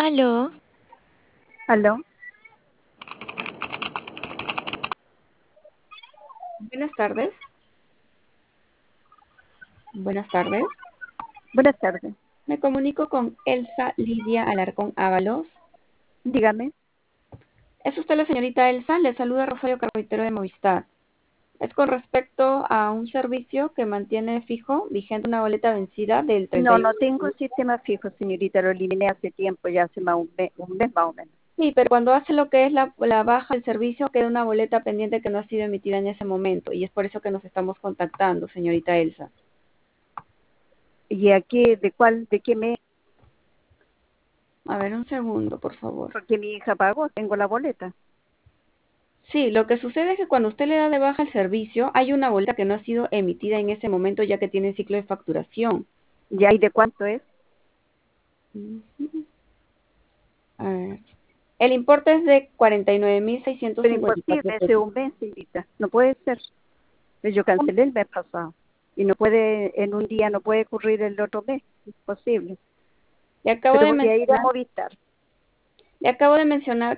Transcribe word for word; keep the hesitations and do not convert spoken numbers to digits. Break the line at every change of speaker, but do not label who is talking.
Aló,
Aló,
Buenas tardes. Buenas tardes.
buenas tardes.
Me comunico con Elsa Lidia Alarcón Ábalos.
Dígame.
¿Es usted la señorita Elsa? Le saluda Rosario Carpintero de Movistar. Es con respecto a un servicio que mantiene fijo, vigente una boleta vencida del
No,
treinta y uno.
no tengo sistema fijo, señorita. Lo eliminé hace tiempo, ya hace más un mes, un mes más o menos.
Sí, pero cuando hace lo que es la, la baja del servicio, queda una boleta pendiente que no ha sido emitida en ese momento. Y es por eso que nos estamos contactando, señorita Elsa.
¿Y aquí de cuál, de qué mes?
A ver, un segundo, por favor.
Porque mi hija pagó, tengo la boleta.
Sí, lo que sucede es que cuando usted le da de baja el servicio, hay una boleta que no ha sido emitida en ese momento ya que tiene ciclo de facturación.
¿Ya y de cuánto es?
Ujú. A ver. El importe es de cuarenta y nueve mil seiscientos
Pero
cincuenta y cuatro
imposible, hace
pesos.
un mes, señorita. No puede ser. Pues yo cancelé el mes pasado. Y no puede, en un día no puede ocurrir el otro mes. Imposible.
Le acabo
Pero
de
voy a ir a
mencionar,
Movistar.
le acabo de mencionar